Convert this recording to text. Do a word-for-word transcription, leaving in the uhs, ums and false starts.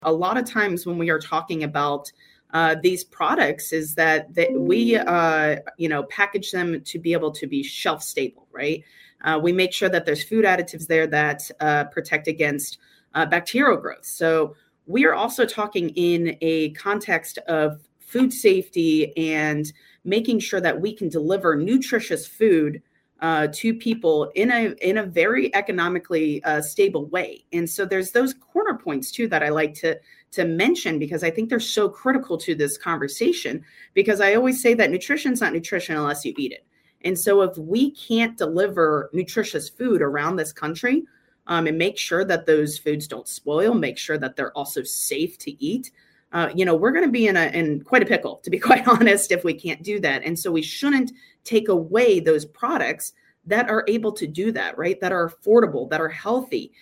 A lot of times when we are talking about uh, these products is that, that we, uh, you know, package them to be able to be shelf stable, right? Uh, we make sure that there's food additives there that uh, protect against uh, bacterial growth. So we are also talking in a context of food safety and making sure that we can deliver nutritious food uh, to people in a in a very economically uh, stable way. And so there's those corner points too that I like to to mention, because I think they're so critical to this conversation, because I always say that nutrition is not nutrition unless you eat it. And so if we can't deliver nutritious food around this country um, and make sure that those foods don't spoil, make sure that they're also safe to eat, uh, you know, we're going to be in a in quite a pickle, to be quite honest, if we can't do that. And so we shouldn't take away those products that are able to do that, right? That are affordable, that are healthy.